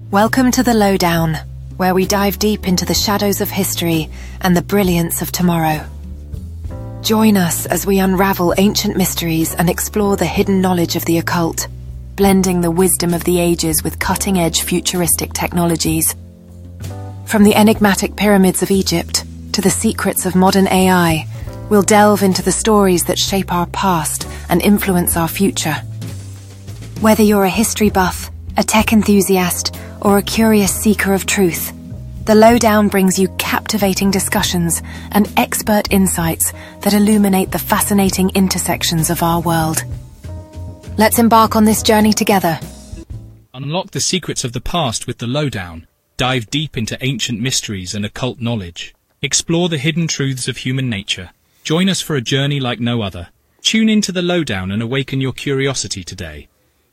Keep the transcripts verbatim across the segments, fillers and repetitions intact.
Welcome to The Lowdown, where we dive deep into the shadows of history and the brilliance of tomorrow. Join us as we unravel ancient mysteries and explore the hidden knowledge of the occult, blending the wisdom of the ages with cutting-edge futuristic technologies. From the enigmatic pyramids of Egypt to the secrets of modern A I, we'll delve into the stories that shape our past and influence our future. Whether you're a history buff, a tech enthusiast, or a curious seeker of truth, The Lowdown brings you captivating discussions and expert insights that illuminate the fascinating intersections of our world. Let's embark on this journey together. Unlock the secrets of the past with The Lowdown. Dive deep into ancient mysteries and occult knowledge. Explore the hidden truths of human nature. Join us for a journey like no other. Tune into The Lowdown and awaken your curiosity today.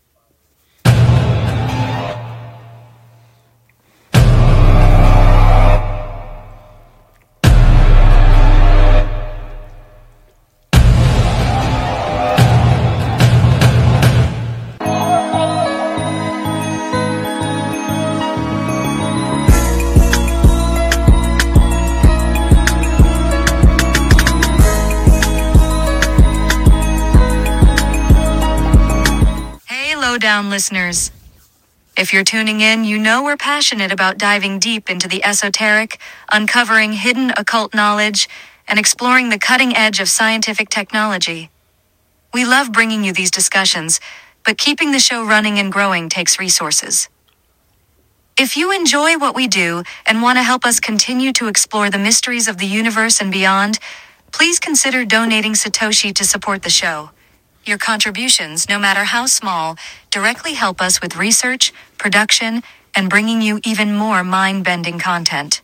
Lowdown listeners. If you're tuning in, you know we're passionate about diving deep into the esoteric, uncovering hidden occult knowledge, and exploring the cutting edge of scientific technology. We love bringing you these discussions, but keeping the show running and growing takes resources. If you enjoy what we do and want to help us continue to explore the mysteries of the universe and beyond, please consider donating Satoshi to support the show. Your contributions, no matter how small, directly help us with research, production, and bringing you even more mind-bending content.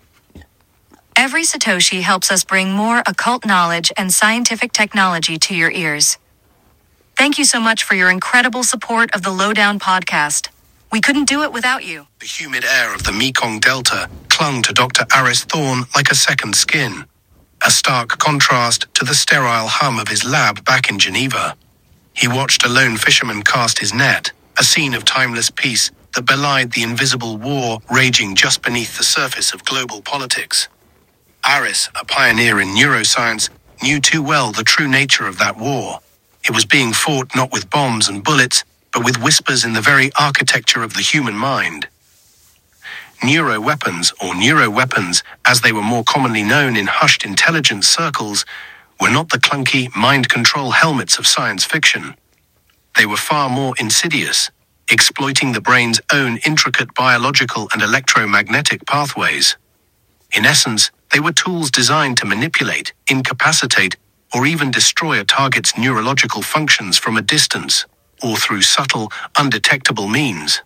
Every Satoshi helps us bring more occult knowledge and scientific technology to your ears. Thank you so much for your incredible support of the Lowdown podcast. We couldn't do it without you. The humid air of the Mekong Delta clung to Doctor Aris Thorne like a second skin, a stark contrast to the sterile hum of his lab back in Geneva. He watched a lone fisherman cast his net, a scene of timeless peace that belied the invisible war raging just beneath the surface of global politics. Aris, a pioneer in neuroscience, knew too well the true nature of that war. It was being fought not with bombs and bullets, but with whispers in the very architecture of the human mind. Neuroweapons, or neuroweapons, as they were more commonly known in hushed intelligence circles, were not the clunky mind control helmets of science fiction. They were far more insidious, exploiting the brain's own intricate biological and electromagnetic pathways. In essence, they were tools designed to manipulate, incapacitate, or even destroy a target's neurological functions from a distance, or through subtle, undetectable means.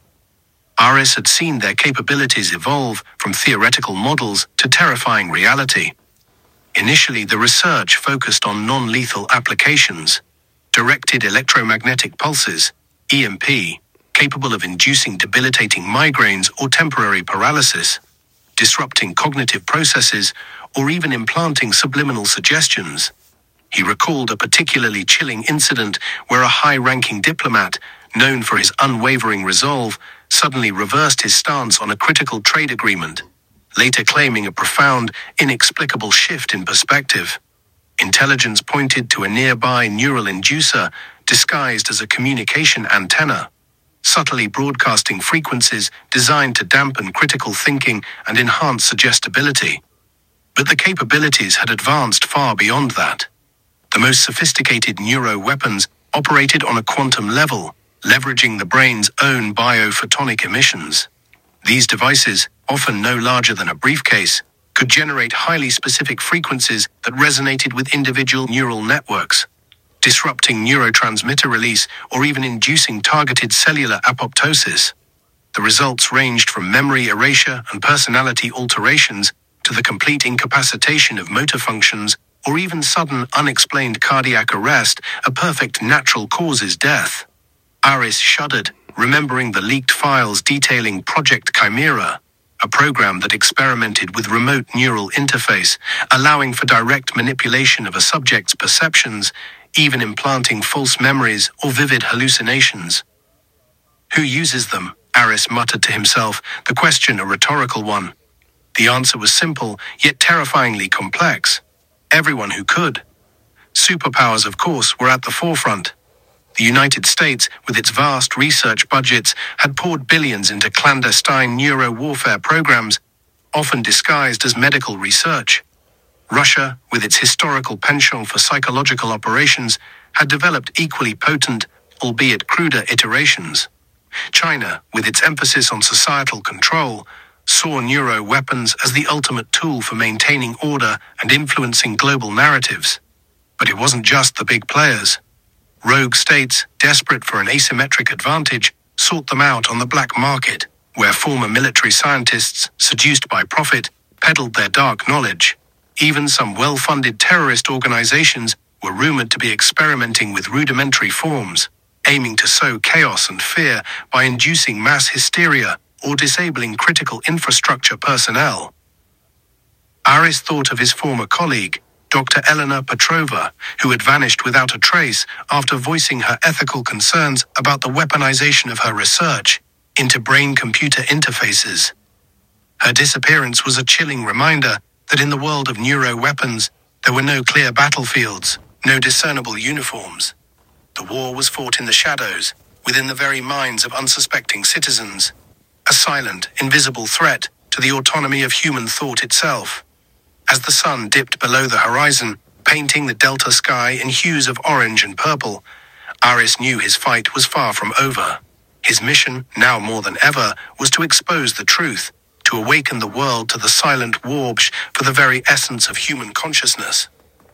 Aris had seen their capabilities evolve from theoretical models to terrifying reality. Initially, the research focused on non-lethal applications, directed electromagnetic pulses, E M P, capable of inducing debilitating migraines or temporary paralysis, disrupting cognitive processes, or even implanting subliminal suggestions. He recalled a particularly chilling incident where a high-ranking diplomat, known for his unwavering resolve, suddenly reversed his stance on a critical trade agreement, later claiming a profound, inexplicable shift in perspective. Intelligence pointed to a nearby neural inducer disguised as a communication antenna, subtly broadcasting frequencies designed to dampen critical thinking and enhance suggestibility. But the capabilities had advanced far beyond that. The most sophisticated neuroweapons operated on a quantum level, leveraging the brain's own biophotonic emissions. These devices, often no larger than a briefcase, could generate highly specific frequencies that resonated with individual neural networks, disrupting neurotransmitter release or even inducing targeted cellular apoptosis. The results ranged from memory erasure and personality alterations to the complete incapacitation of motor functions or even sudden unexplained cardiac arrest, a perfect natural causes death. Aris shuddered, remembering the leaked files detailing Project Chimera, a program that experimented with remote neural interface, allowing for direct manipulation of a subject's perceptions, even implanting false memories or vivid hallucinations. Who uses them? Aris muttered to himself, the question a rhetorical one. The answer was simple, yet terrifyingly complex. Everyone who could. Superpowers, of course, were at the forefront. The United States, with its vast research budgets, had poured billions into clandestine neuro-warfare programs, often disguised as medical research. Russia, with its historical penchant for psychological operations, had developed equally potent, albeit cruder iterations. China, with its emphasis on societal control, saw neuro-weapons as the ultimate tool for maintaining order and influencing global narratives. But it wasn't just the big players. Rogue states, desperate for an asymmetric advantage, sought them out on the black market, where former military scientists, seduced by profit, peddled their dark knowledge. Even some well-funded terrorist organizations were rumored to be experimenting with rudimentary forms, aiming to sow chaos and fear by inducing mass hysteria or disabling critical infrastructure personnel. Aris thought of his former colleague, Doctor Elena Petrova, who had vanished without a trace after voicing her ethical concerns about the weaponization of her research into brain-computer interfaces. Her disappearance was a chilling reminder that in the world of neuro-weapons, there were no clear battlefields, no discernible uniforms. The war was fought in the shadows, within the very minds of unsuspecting citizens. A silent, invisible threat to the autonomy of human thought itself. As the sun dipped below the horizon, painting the delta sky in hues of orange and purple, Aris knew his fight was far from over. His mission, now more than ever, was to expose the truth, to awaken the world to the silent warpsch for the very essence of human consciousness.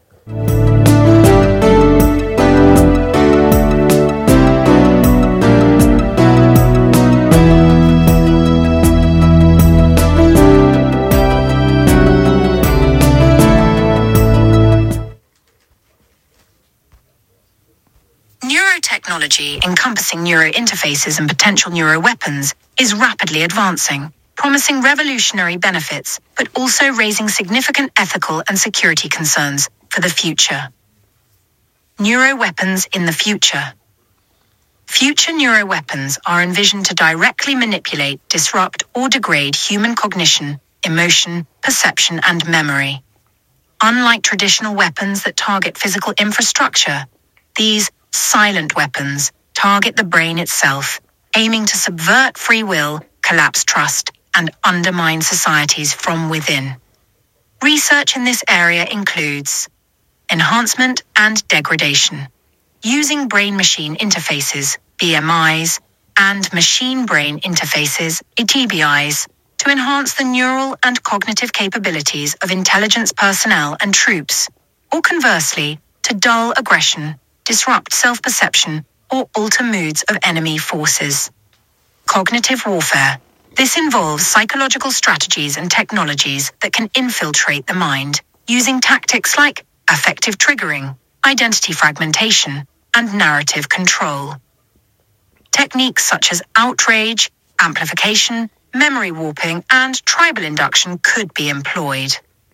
Neurotechnology, encompassing neurointerfaces and potential neuroweapons, is rapidly advancing, promising revolutionary benefits, but also raising significant ethical and security concerns for the future. Neuroweapons in the future. Future neuroweapons are envisioned to directly manipulate, disrupt, or degrade human cognition, emotion, perception, and memory. Unlike traditional weapons that target physical infrastructure, these silent weapons target the brain itself, aiming to subvert free will, collapse trust, and undermine societies from within. Research in this area includes enhancement and degradation, using brain-machine interfaces, B M Is, and machine-brain interfaces, A B Is, to enhance the neural and cognitive capabilities of intelligence personnel and troops, or conversely, to dull aggression, disrupt self-perception, or alter moods of enemy forces. Cognitive warfare. This involves psychological strategies and technologies that can infiltrate the mind, using tactics like affective triggering, identity fragmentation, and narrative control. Techniques such as outrage, amplification, memory warping, and tribal induction could be employed.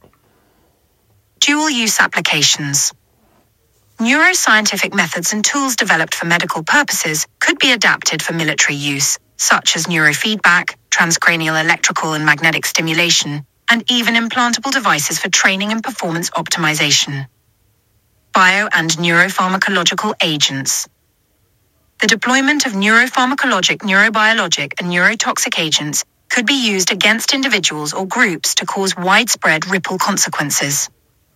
Dual-use applications. Neuroscientific methods and tools developed for medical purposes could be adapted for military use, such as neurofeedback, transcranial electrical and magnetic stimulation, and even implantable devices for training and performance optimization. Bio- and neuropharmacological agents. The deployment of neuropharmacologic, neurobiologic, and neurotoxic agents could be used against individuals or groups to cause widespread ripple consequences.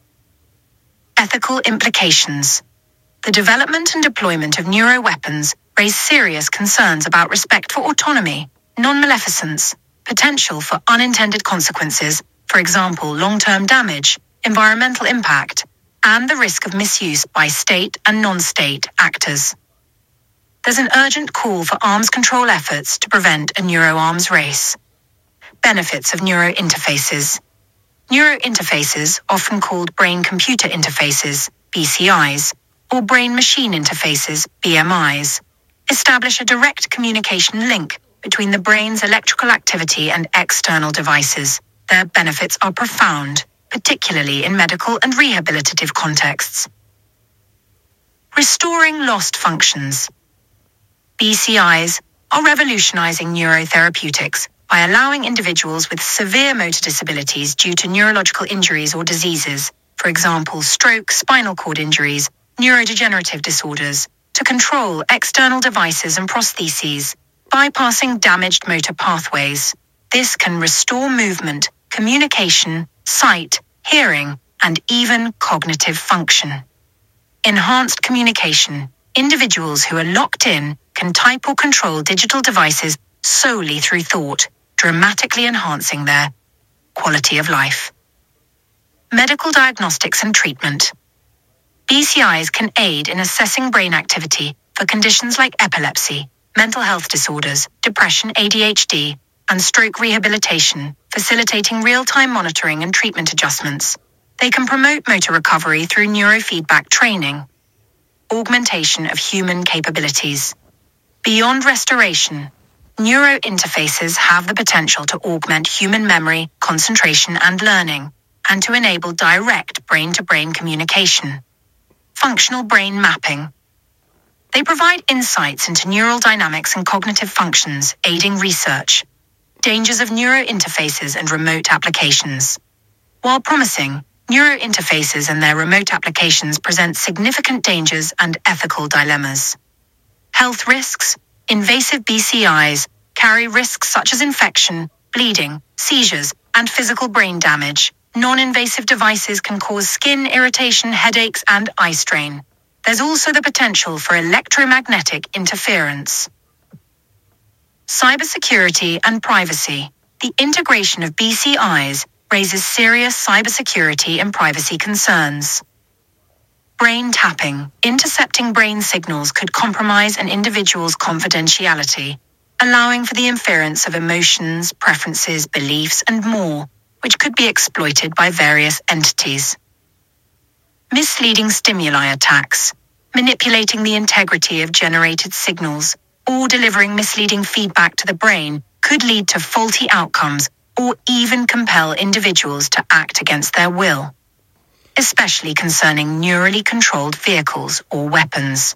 Ethical implications. The development and deployment of neuroweapons raise serious concerns about respect for autonomy, non-maleficence, potential for unintended consequences, for example, long-term damage, environmental impact, and the risk of misuse by state and non-state actors. There's an urgent call for arms control efforts to prevent a neuroarms race. Benefits of neurointerfaces. Neurointerfaces, often called brain-computer interfaces, B C Is, or brain-machine interfaces, B M Is, establish a direct communication link between the brain's electrical activity and external devices. Their benefits are profound, particularly in medical and rehabilitative contexts. Restoring lost functions. B C Is, are revolutionizing neurotherapeutics by allowing individuals with severe motor disabilities due to neurological injuries or diseases, for example, stroke, spinal cord injuries, neurodegenerative disorders, to control external devices and prostheses, bypassing damaged motor pathways. This can restore movement, communication, sight, hearing, and even cognitive function. Enhanced communication. Individuals who are locked in can type or control digital devices solely through thought, dramatically enhancing their quality of life. Medical diagnostics and treatment. B C Is can aid in assessing brain activity for conditions like epilepsy, mental health disorders, depression, A D H D, and stroke rehabilitation, facilitating real-time monitoring and treatment adjustments. They can promote motor recovery through neurofeedback training. Augmentation of human capabilities. Beyond restoration, neurointerfaces have the potential to augment human memory, concentration, and learning, and to enable direct brain-to-brain communication. Functional brain mapping. They provide insights into neural dynamics and cognitive functions, aiding research. Dangers of neurointerfaces and remote applications. While promising, neurointerfaces and their remote applications present significant dangers and ethical dilemmas. Health risks. Invasive B C Is carry risks such as infection, bleeding, seizures, and physical brain damage. Non-invasive devices can cause skin irritation, headaches, and eye strain. There's also the potential for electromagnetic interference. Cybersecurity and privacy. The integration of B C Is raises serious cybersecurity and privacy concerns. Brain tapping. Intercepting brain signals could compromise an individual's confidentiality, allowing for the inference of emotions, preferences, beliefs, and more, which could be exploited by various entities. Misleading stimuli attacks. Manipulating the integrity of generated signals or delivering misleading feedback to the brain could lead to faulty outcomes or even compel individuals to act against their will, especially concerning neurally controlled vehicles or weapons.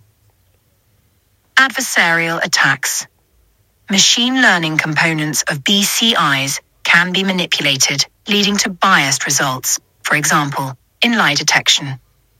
Adversarial attacks. Machine learning components of B C Is can be manipulated, leading to biased results, for example, in lie detection.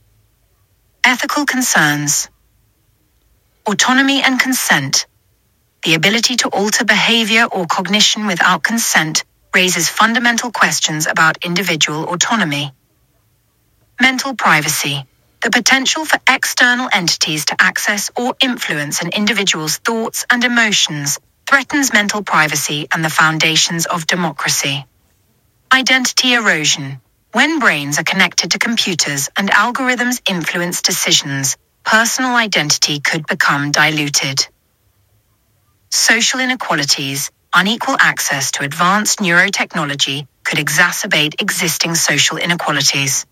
Ethical concerns. Autonomy and consent. The ability to alter behavior or cognition without consent raises fundamental questions about individual autonomy. Mental privacy. The potential for external entities to access or influence an individual's thoughts and emotions threatens mental privacy and the foundations of democracy. Identity erosion. When brains are connected to computers and algorithms influence decisions, personal identity could become diluted. Social inequalities. Unequal access to advanced neurotechnology could exacerbate existing social inequalities.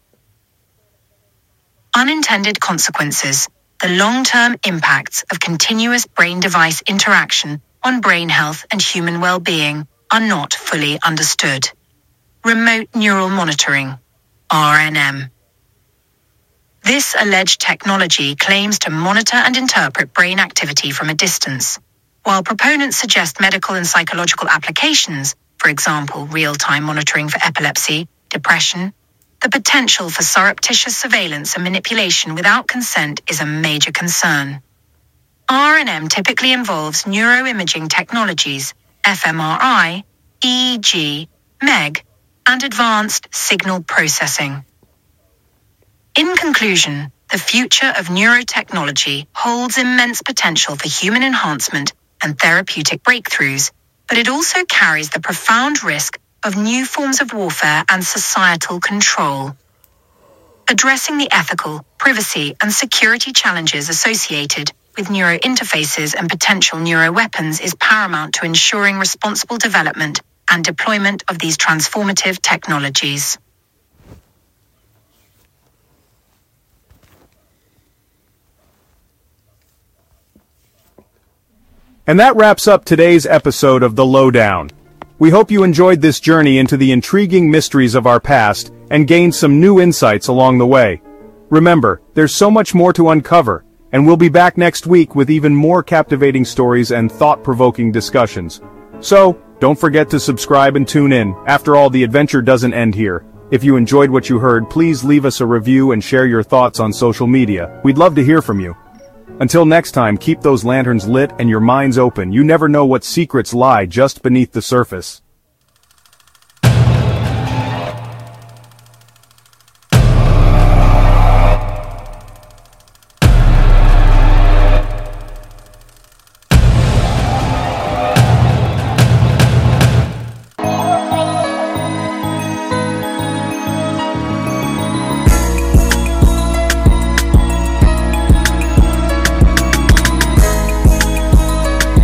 Unintended consequences. The long-term impacts of continuous brain-device interaction on brain health and human well-being are not fully understood. Remote neural monitoring, R N M. This alleged technology claims to monitor and interpret brain activity from a distance. While proponents suggest medical and psychological applications, for example, real-time monitoring for epilepsy, depression, the potential for surreptitious surveillance and manipulation without consent is a major concern. R N M typically involves neuroimaging technologies, fMRI, E E G, M E G, and advanced signal processing. In conclusion, the future of neurotechnology holds immense potential for human enhancement and therapeutic breakthroughs, but it also carries the profound risk of new forms of warfare and societal control. Addressing the ethical, privacy, and security challenges associated with neurointerfaces and potential neuroweapons is paramount to ensuring responsible development and deployment of these transformative technologies. And that wraps up today's episode of The Lowdown. We hope you enjoyed this journey into the intriguing mysteries of our past and gained some new insights along the way. Remember, there's so much more to uncover, And we'll be back next week with even more captivating stories and thought-provoking discussions. So, don't forget to subscribe and tune in. After all, the adventure doesn't end here. If you enjoyed what you heard, please leave us a review and share your thoughts on social media. We'd love to hear from you. Until next time, keep those lanterns lit and your minds open. You never know what secrets lie just beneath the surface.